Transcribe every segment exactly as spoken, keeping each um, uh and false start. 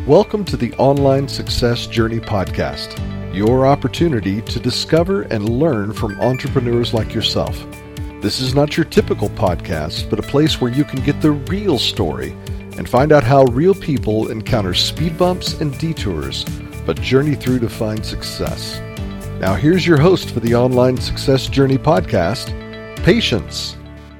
Welcome to the Online Success Journey Podcast, your opportunity to discover and learn from entrepreneurs like yourself. This is not your typical podcast, but a place where you can get the real story and find out how real people encounter speed bumps and detours, but journey through to find success. Now here's your host for the Online Success Journey Podcast, Patience.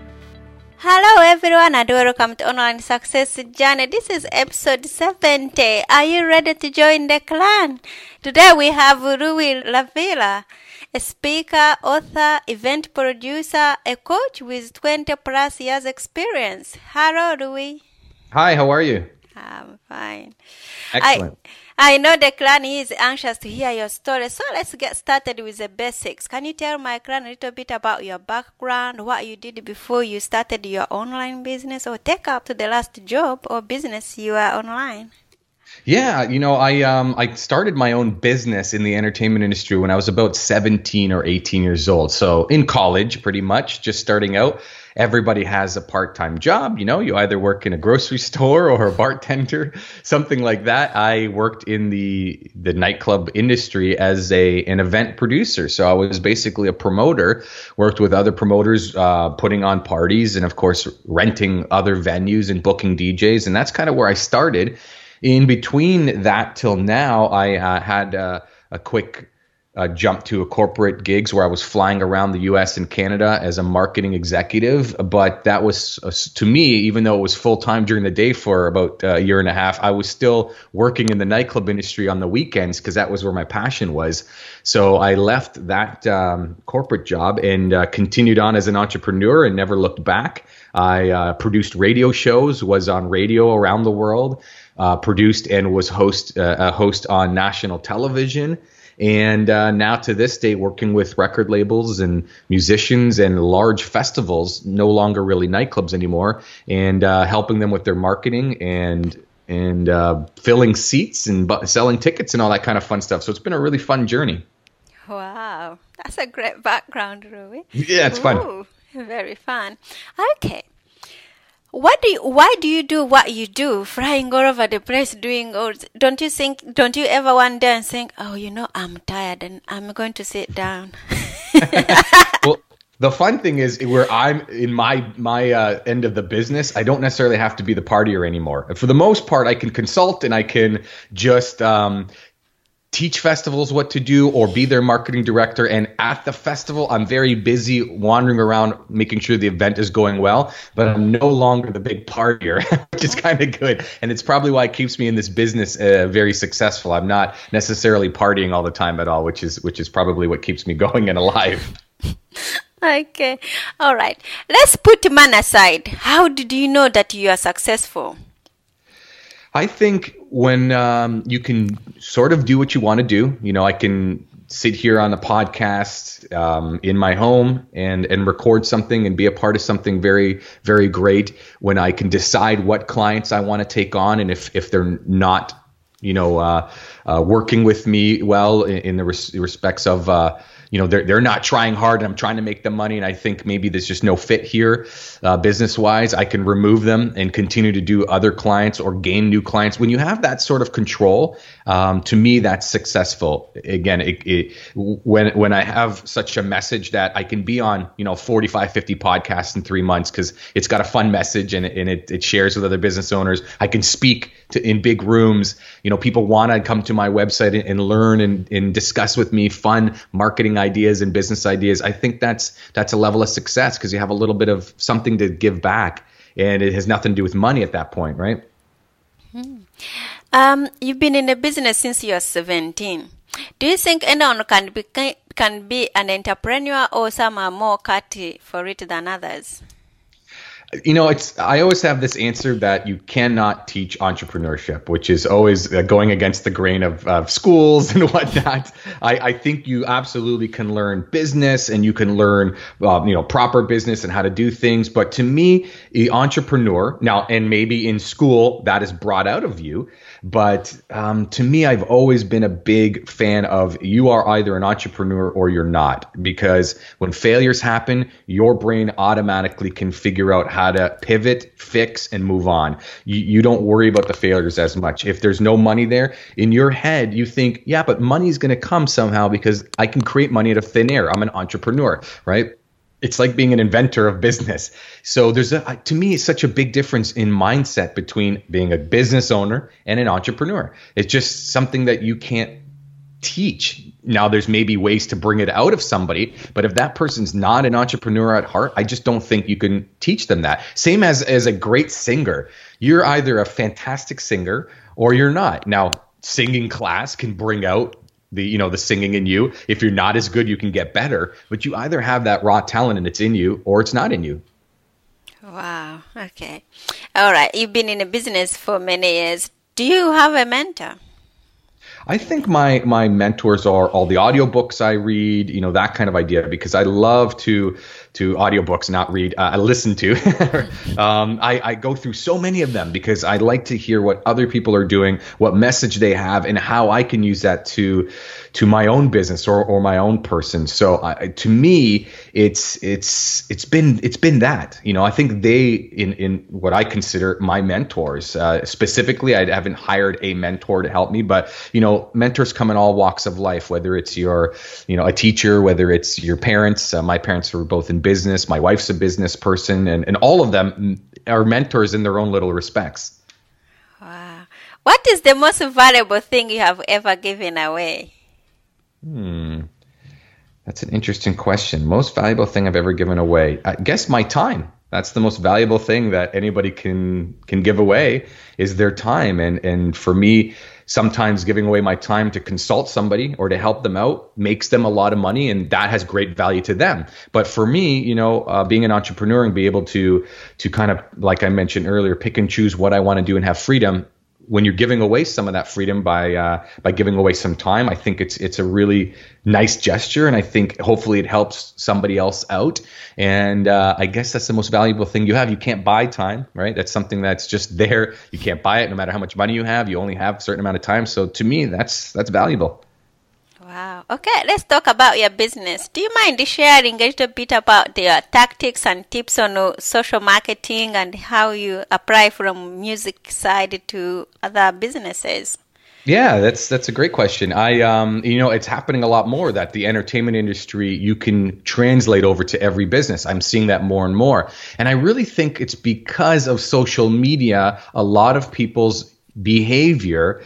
Hello everyone and welcome to Online Success Journey. This is episode seventy. Are you ready to join the clan? Today we have Rui Lavilla, a speaker, author, event producer, a coach with twenty plus years experience. Hello Rui. Hi, how are you? I'm fine. Excellent. I, I know the clan is anxious to hear your story, so let's get started with the basics. Can you tell my clan a little bit about your background, what you did before you started your online business, or take up to the last job or business you are online? Yeah, you know, I um I started my own business in the entertainment industry when I was about seventeen or eighteen years old. So in college, pretty much, just starting out. Everybody has a part-time job. You know, you either work in a grocery store or a bartender, something like that. I worked in the the nightclub industry as a an event producer. So I was basically a promoter, worked with other promoters, uh, putting on parties and, of course, renting other venues and booking D Js. And that's kind of where I started. In between that till now, I uh, had uh, a quick Uh, jump to a corporate gigs where I was flying around the U S and Canada as a marketing executive. But that was, uh, to me, even though it was full time during the day for about uh, a year and a half, I was still working in the nightclub industry on the weekends because that was where my passion was. So I left that um, corporate job and uh, continued on as an entrepreneur and never looked back. I uh, produced radio shows, was on radio around the world, uh, produced and was host uh, a host on national television. And uh, now to this day, working with record labels and musicians and large festivals, no longer really nightclubs anymore, and uh, helping them with their marketing and and uh, filling seats and bu- selling tickets and all that kind of fun stuff. So it's been a really fun journey. Wow, that's a great background, Rui. Yeah, it's fun. Ooh, very fun. Okay. What do you, why do you do what you do, flying all over the place, doing all, don't you think, don't you ever one day and think, oh, you know, I'm tired and I'm going to sit down? Well, the fun thing is where I'm in my, my uh, end of the business, I don't necessarily have to be the partier anymore. For the most part, I can consult and I can just, um, teach festivals what to do or be their marketing director. And at the festival, I'm very busy wandering around making sure the event is going well, but I'm no longer the big partier, which is kind of good. And it's probably why it keeps me in this business uh, very successful. I'm not necessarily partying all the time at all, which is which is probably what keeps me going and alive. Okay. All right. Let's put man aside. How did you know that you are successful? I think when um, you can sort of do what you want to do, you know, I can sit here on a podcast um, in my home and, and record something and be a part of something very, very great. When I can decide what clients I want to take on, and if, if they're not, you know, uh, uh, working with me well in, in the res- respects of, uh, you know, they're they're not trying hard and I'm trying to make them money and I think maybe there's just no fit here uh, business wise, I can remove them and continue to do other clients or gain new clients. When you have that sort of control, um, to me, that's successful. Again, it, it, when when I have such a message that I can be on, you know, forty-five, fifty podcasts in three months because it's got a fun message and, and it, it shares with other business owners. I can speak to in big rooms. You know, people want to come to my website and, and learn and, and discuss with me fun marketing ideas and business ideas. I think that's that's a level of success because you have a little bit of something to give back, and it has nothing to do with money at that point, right? Hmm. Um, you've been in the business since you were seventeen. Do you think anyone can be can be an entrepreneur, or some are more cut for it than others? You know, it's. I always have this answer that you cannot teach entrepreneurship, which is always uh, going against the grain of, of schools and whatnot. I, I think you absolutely can learn business and you can learn, uh, you know, proper business and how to do things. But to me, the entrepreneur now, and maybe in school that is brought out of you. But um, to me, I've always been a big fan of you are either an entrepreneur or you're not, because when failures happen, your brain automatically can figure out how to pivot, fix, and move on. You, you don't worry about the failures as much. If there's no money there, in your head, you think, yeah, but money's going to come somehow because I can create money out of thin air. I'm an entrepreneur, right? It's like being an inventor of business. So there's a, to me, it's such a big difference in mindset between being a business owner and an entrepreneur. It's just something that you can't teach. Now, there's maybe ways to bring it out of somebody, but if that person's not an entrepreneur at heart, I just don't think you can teach them that. Same as as a great singer. You're either a fantastic singer or you're not. Now, singing class can bring out the, you know, the singing in you. If you're not as good, you can get better, but you either have that raw talent and it's in you or it's not in you. Wow. Okay. All right. You've been in a business for many years. Do you have a mentor? I think my my mentors are all the audiobooks I read, you know, that kind of idea, because I love to to audiobooks, not read, uh, I listen to. um, I, I go through so many of them because I like to hear what other people are doing, what message they have, and how I can use that to to my own business or, or my own person. So I, to me, it's it's it's been it's been that, you know, I think they in in what I consider my mentors. Uh, specifically, I haven't hired a mentor to help me, but you know, mentors come in all walks of life. Whether it's your, you know, a teacher, whether it's your parents. Uh, my parents were both in business. My wife's a business person, and and all of them are mentors in their own little respects. Wow! What is the most valuable thing you have ever given away? Hmm. That's an interesting question. Most valuable thing I've ever given away. I guess my time. That's the most valuable thing that anybody can can give away is their time. And and for me, sometimes giving away my time to consult somebody or to help them out makes them a lot of money, and that has great value to them. But for me, you know, uh, being an entrepreneur and be able to to kind of, like I mentioned earlier, pick and choose what I want to do and have freedom. When you're giving away some of that freedom by uh, by giving away some time, I think it's it's a really nice gesture, and I think hopefully it helps somebody else out. And uh, I guess that's the most valuable thing you have. You can't buy time, right? That's something that's just there. You can't buy it, no matter how much money you have. You only have a certain amount of time. So to me, that's that's valuable. Wow. Okay, let's talk about your business. Do you mind sharing a little bit about your tactics and tips on uh, social marketing and how you apply from music side to other businesses? Yeah, that's that's a great question. I, um, you know, it's happening a lot more that the entertainment industry, you can translate over to every business. I'm seeing that more and more. And I really think it's because of social media, a lot of people's behavior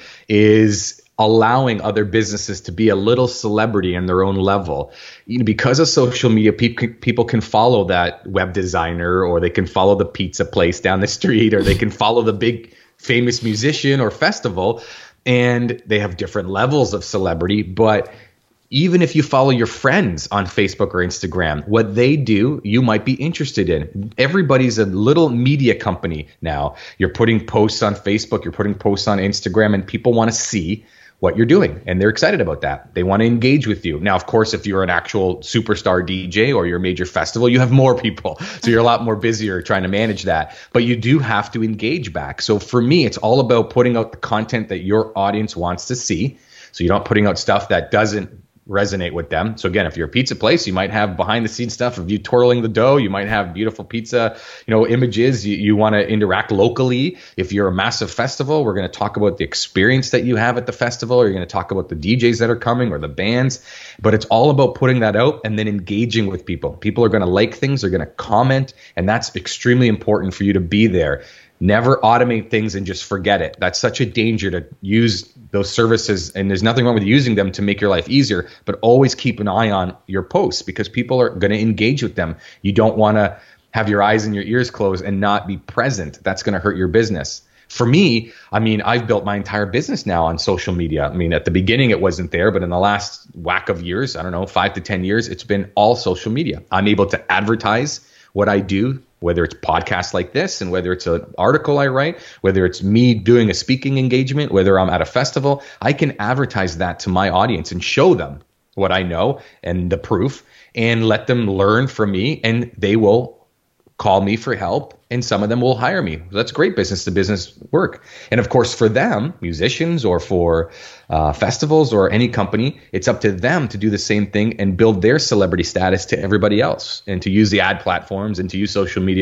is allowing other businesses to be a little celebrity in their own level. You know, because of social media, people people can follow that web designer, or they can follow the pizza place down the street, or they can follow the big famous musician or festival, and they have different levels of celebrity. But even if you follow your friends on Facebook or Instagram, what they do, you might be interested in. Everybody's a little media company now. You're putting posts on Facebook, you're putting posts on Instagram, and people want to see what you're doing, and they're excited about that. They want to engage with you. Now, of course, if you're an actual superstar D J or you're a major festival, you have more people. So you're a lot more busier trying to manage that. But you do have to engage back. So for me, it's all about putting out the content that your audience wants to see. So you're not putting out stuff that doesn't resonate with them. So again, if you're a pizza place, you might have behind the scenes stuff of you twirling the dough. You might have beautiful pizza, you know, images. You, you want to interact locally. If you're a massive festival, we're going to talk about the experience that you have at the festival, or you're going to talk about the D Js that are coming or the bands. But it's all about putting that out and then engaging with people. People are going to like things. They're going to comment. And that's extremely important for you to be there. Never automate things and just forget it. That's such a danger to use those services, and there's nothing wrong with using them to make your life easier, but always keep an eye on your posts because people are going to engage with them. You don't want to have your eyes and your ears closed and not be present. That's going to hurt your business. For me, I mean, I've built my entire business now on social media. I mean, at the beginning, it wasn't there, but in the last whack of years, I don't know, five to ten years, it's been all social media. I'm able to advertise what I do, whether it's podcasts like this, and whether it's an article I write, whether it's me doing a speaking engagement, whether I'm at a festival, I can advertise that to my audience and show them what I know and the proof, and let them learn from me, and they will call me for help, and some of them will hire me. That's great business to business work. And of course, for them, musicians or for uh, festivals or any company, it's up to them to do the same thing and build their celebrity status to everybody else, and to use the ad platforms and to use social media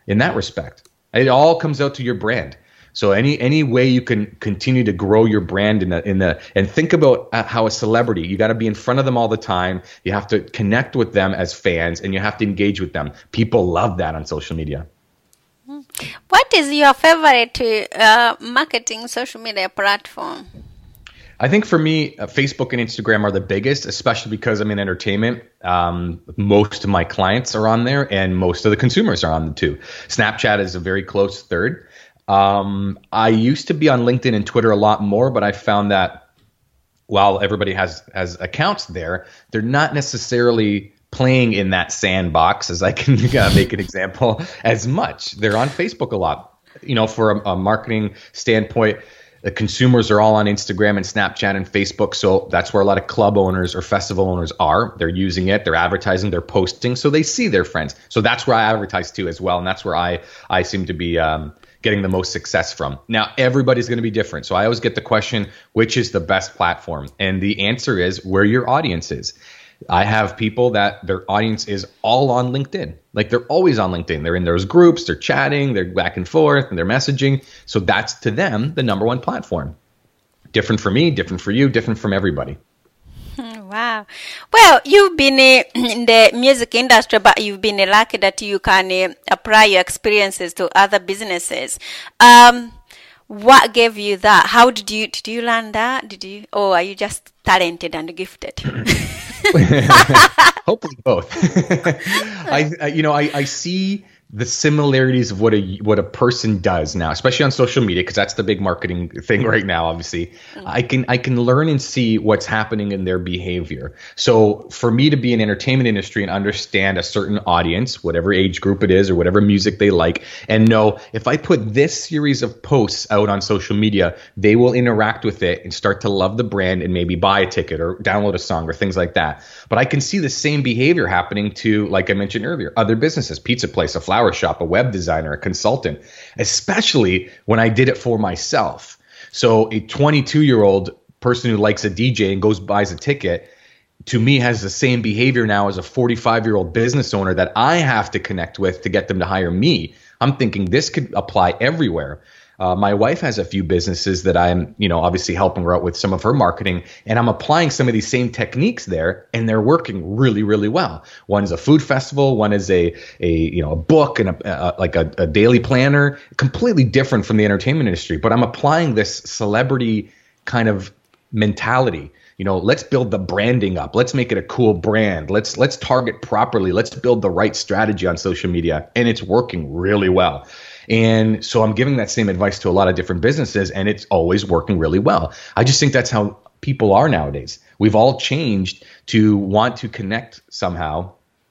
in that respect. It all comes out to your brand. So any any way you can continue to grow your brand in the in the and think about how a celebrity, you got to be in front of them all the time. You have to connect with them as fans, and you have to engage with them. People love that on social media. What is your favorite uh, marketing social media platform? I think for me, uh, Facebook and Instagram are the biggest, especially because I'm in entertainment. Um, most of my clients are on there, and most of the consumers are on them too. Snapchat is a very close third. Um, I used to be on LinkedIn and Twitter a lot more, but I found that while everybody has, has accounts there, they're not necessarily playing in that sandbox, as I can uh, make an example, as much. They're on Facebook a lot. You know, for a, a marketing standpoint, the consumers are all on Instagram and Snapchat and Facebook. So that's where a lot of club owners or festival owners are. They're using it. They're advertising. They're posting. So they see their friends. So that's where I advertise too as well. And that's where I, I seem to be um, getting the most success from. Now, everybody's going to be different. So I always get the question, which is the best platform? And the answer is where your audience is. I have people that their audience is all on LinkedIn. Like they're always on LinkedIn. They're in those groups, they're chatting, they're back and forth, and they're messaging. So that's to them the number one platform. Different for me, different for you, different from everybody. Wow. Well, you've been uh, in the music industry, but you've been uh, lucky that you can uh, apply your experiences to other businesses. Um, what gave you that? How did you did you learn that? Did you, or are you just talented and gifted? Hopefully both. I, I, you know, I, I see the similarities of what a what a person does now, especially on social media, because that's the big marketing thing right now. Obviously, mm-hmm. I can I can learn and see what's happening in their behavior. So for me to be in entertainment industry and understand a certain audience, whatever age group it is or whatever music they like, and know if I put this series of posts out on social media, they will interact with it and start to love the brand and maybe buy a ticket or download a song or things like that. But I can see the same behavior happening to, like I mentioned earlier, other businesses, pizza place, a flower shop, a web designer, a consultant, especially when I did it for myself. So a twenty-two year old person who likes a D J and goes buys a ticket, to me has the same behavior now as a forty-five year old business owner that I have to connect with to get them to hire me. I'm thinking this could apply everywhere. Uh, my wife has a few businesses that I'm, you know, obviously helping her out with some of her marketing, and I'm applying some of these same techniques there, and they're working really, really well. One is a food festival, one is a, a you know, a book and a, a like a, a daily planner, completely different from the entertainment industry. But I'm applying this celebrity kind of mentality. You know, let's build the branding up. Let's make it a cool brand. Let's let's target properly. Let's build the right strategy on social media, and it's working really well. And so I'm giving that same advice to a lot of different businesses, and it's always working really well. I just think that's how people are nowadays. We've all changed to want to connect somehow.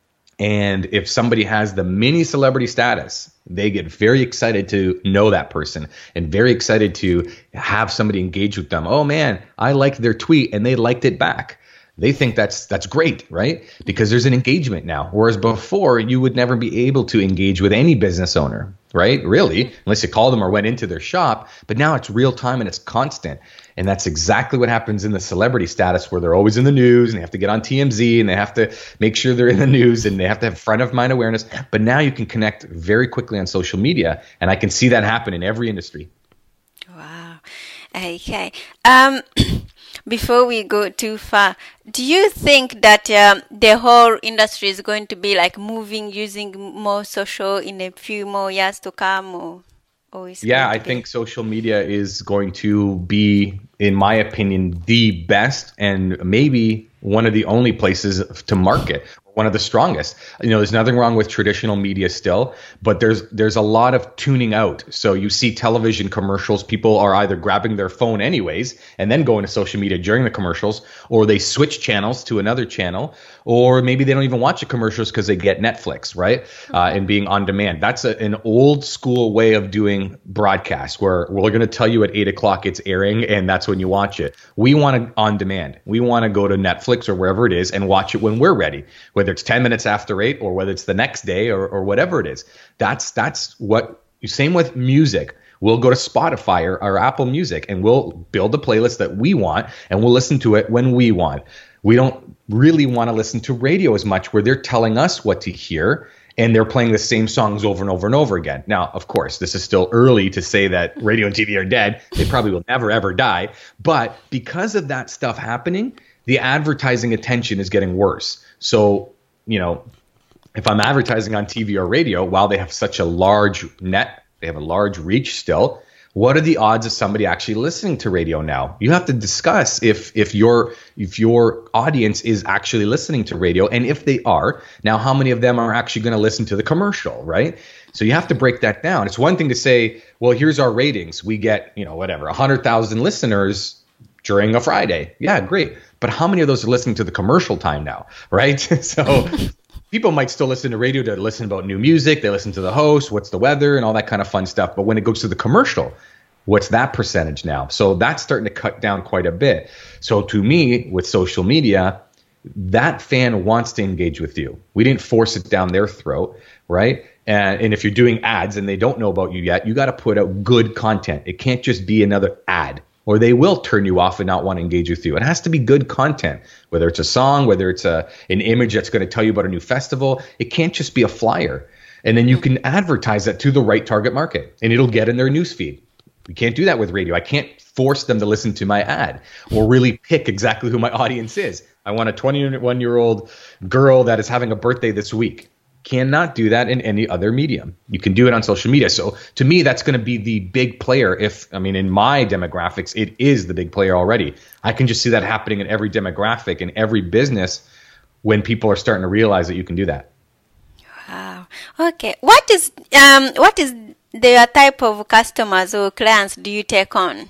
And if somebody has the mini celebrity status, they get very excited to know that person and very excited to have somebody engage with them. Oh man, I liked their tweet and they liked it back. They think that's that's great, right? Because there's an engagement now. Whereas before, you would never be able to engage with any business owner, right? Really, unless you called them or went into their shop. But now it's real time and it's constant. And that's exactly what happens in the celebrity status, where they're always in the news and they have to get on T M Z and they have to make sure they're in the news and they have to have front of mind awareness. But now you can connect very quickly on social media. And I can see that happen in every industry. Wow. Okay. Um, before we go too far, do you think that um, the whole industry is going to be like moving, using more social in a few more years to come? Or, or is yeah, I be... think social media is going to be, in my opinion, the best and maybe one of the only places to market. One of the strongest. You know, there's nothing wrong with traditional media still, but there's there's a lot of tuning out. So you see television commercials, people are either grabbing their phone anyways and then going to social media during the commercials, or they switch channels to another channel, or maybe they don't even watch the commercials because they get Netflix, right? Uh, and being on demand. That's a, an old school way of doing broadcast, where we're going to tell you at eight o'clock it's airing and that's when you watch it. We want to on demand. We want to go to Netflix or wherever it is and watch it when we're ready, whether it's ten minutes after eight or whether it's the next day or, or whatever it is. That's that's what, same with music. We'll go to Spotify or, or Apple Music and we'll build a playlist that we want and we'll listen to it when we want. We don't really want to listen to radio as much, where they're telling us what to hear and they're playing the same songs over and over and over again. Now, of course, this is still early to say that radio and T V are dead. They probably will never, ever die. But because of that stuff happening, the advertising attention is getting worse. So, you know, if I'm advertising on T V or radio, while they have such a large net, they have a large reach still, what are the odds of somebody actually listening to radio now? You have to discuss if if your if your audience is actually listening to radio, and if they are, now how many of them are actually going to listen to the commercial, right? So you have to break that down. It's one thing to say, well, here's our ratings. We get, you know, whatever, one hundred thousand listeners during a Friday. Yeah, great. But how many of those are listening to the commercial time now, right? So people might still listen to radio to listen about new music. They listen to the host, what's the weather, and all that kind of fun stuff. But when it goes to the commercial, what's that percentage now? So that's starting to cut down quite a bit. So to me, with social media, that fan wants to engage with you. We didn't force it down their throat, right? And, and if you're doing ads and they don't know about you yet, you got to put out good content. It can't just be another ad, or they will turn you off and not want to engage with you. It has to be good content, whether it's a song, whether it's a an image that's going to tell you about a new festival. It can't just be a flyer. And then you can advertise that to the right target market, and it'll get in their newsfeed. We can't do that with radio. I can't force them to listen to my ad or really pick exactly who my audience is. I want a twenty-one-year-old girl that is having a birthday this week. Cannot do that in any other medium. You can do it on social media. So to me, that's going to be the big player. If, I mean, in my demographics, it is the big player already. I can just see that happening in every demographic and every business when people are starting to realize that you can do that. Wow. Okay. What is um what is the type of customers or clients do you take on?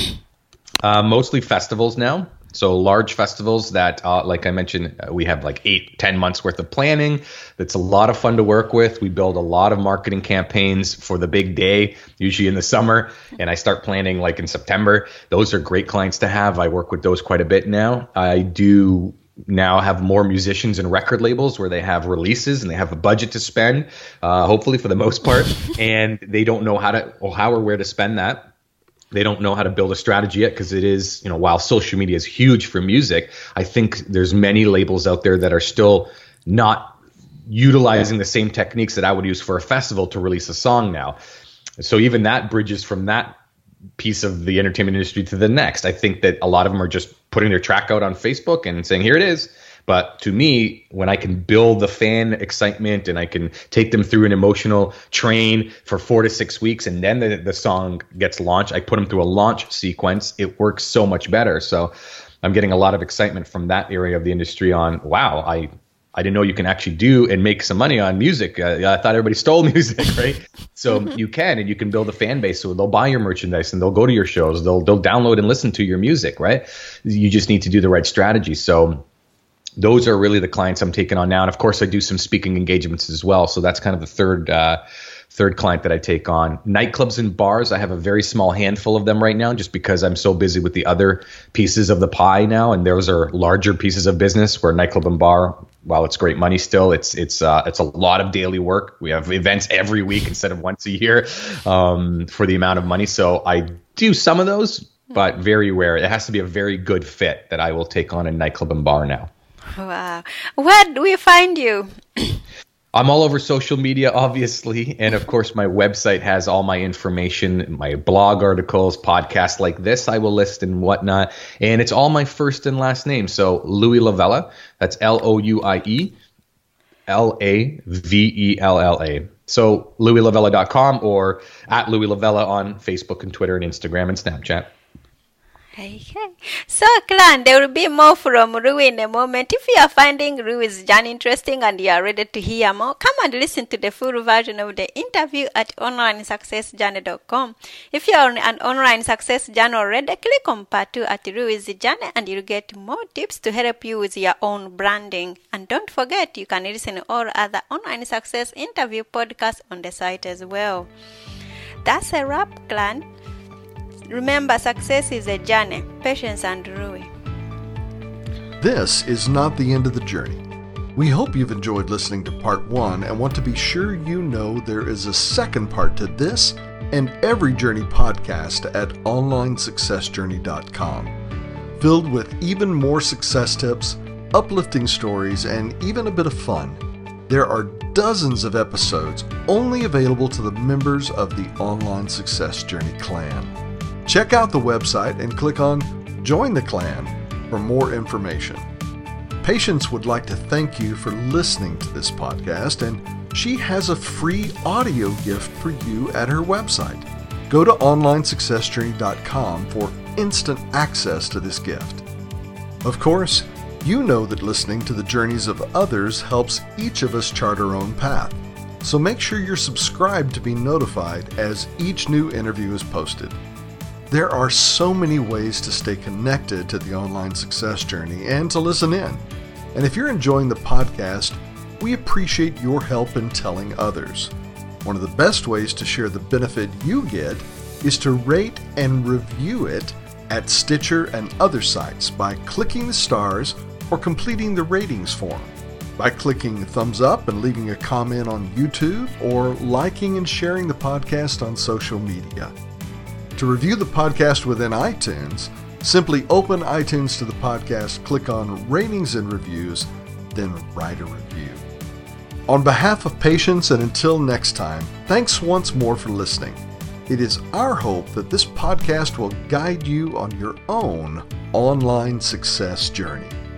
Uh, mostly festivals now. So large festivals that, uh, like I mentioned, uh, we have like eight, ten months worth of planning. That's a lot of fun to work with. We build a lot of marketing campaigns for the big day, usually in the summer. And I start planning like in September. Those are great clients to have. I work with those quite a bit now. I do now have more musicians and record labels where they have releases and they have a budget to spend, uh, hopefully for the most part. And they don't know how to or how or where to spend that. They don't know how to build a strategy yet because it is, you know, while social media is huge for music, I think there's many labels out there that are still not utilizing the same techniques that I would use for a festival to release a song now. So even that bridges from that piece of the entertainment industry to the next. I think that a lot of them are just putting their track out on Facebook and saying, here it is. But to me, when I can build the fan excitement and I can take them through an emotional train for four to six weeks and then the, the song gets launched, I put them through a launch sequence. It works so much better. So I'm getting a lot of excitement from that area of the industry on, wow, I I didn't know you can actually do and make some money on music. Uh, I thought everybody stole music, right? So you can, and you can build a fan base. So they'll buy your merchandise and they'll go to your shows. They'll they'll download and listen to your music, right? You just need to do the right strategy. So those are really the clients I'm taking on now. And of course, I do some speaking engagements as well. So that's kind of the third uh, third client that I take on. Nightclubs and bars, I have a very small handful of them right now just because I'm so busy with the other pieces of the pie now. And those are larger pieces of business where nightclub and bar, while it's great money still, it's it's uh, it's a lot of daily work. We have events every week instead of once a year um, for the amount of money. So I do some of those, but very rare. It has to be a very good fit that I will take on a nightclub and bar now. Wow. Where do we find you? I'm all over social media, obviously. And of course, my website has all my information, my blog articles, podcasts like this I will list and whatnot. And it's all my first and last name. So Louie Lavella, that's L O U I E L A V E L L A. So louie lavella dot com or at Louie Lavella on Facebook and Twitter and Instagram and Snapchat. Okay. So, Clan, there will be more from Louie in a moment. If you are finding Louie's journey interesting and you are ready to hear more, come and listen to the full version of the interview at online success journey dot com. If you are on an online success journey already, click on part two at Louie's journey and you'll get more tips to help you with your own branding. And don't forget, you can listen to all other online success interview podcasts on the site as well. That's a wrap, Clan. Remember, success is a journey, patience and Louie. This is not the end of the journey. We hope you've enjoyed listening to part one and want to be sure you know there is a second part to this and every journey podcast at online success journey dot com, filled with even more success tips, uplifting stories, and even a bit of fun. There are dozens of episodes only available to the members of the Online Success Journey Clan. Check out the website and click on Join the Clan for more information. Patience would like to thank you for listening to this podcast, and she has a free audio gift for you at her website. Go to online success journey dot com for instant access to this gift. Of course, you know that listening to the journeys of others helps each of us chart our own path. So make sure you're subscribed to be notified as each new interview is posted. There are so many ways to stay connected to the Online Success Journey and to listen in. And if you're enjoying the podcast, we appreciate your help in telling others. One of the best ways to share the benefit you get is to rate and review it at Stitcher and other sites by clicking the stars or completing the ratings form, by clicking thumbs up and leaving a comment on YouTube, or liking and sharing the podcast on social media. To review the podcast within iTunes, simply open iTunes to the podcast, click on Ratings and Reviews, then write a review. On behalf of Patience, and until next time, thanks once more for listening. It is our hope that this podcast will guide you on your own online success journey.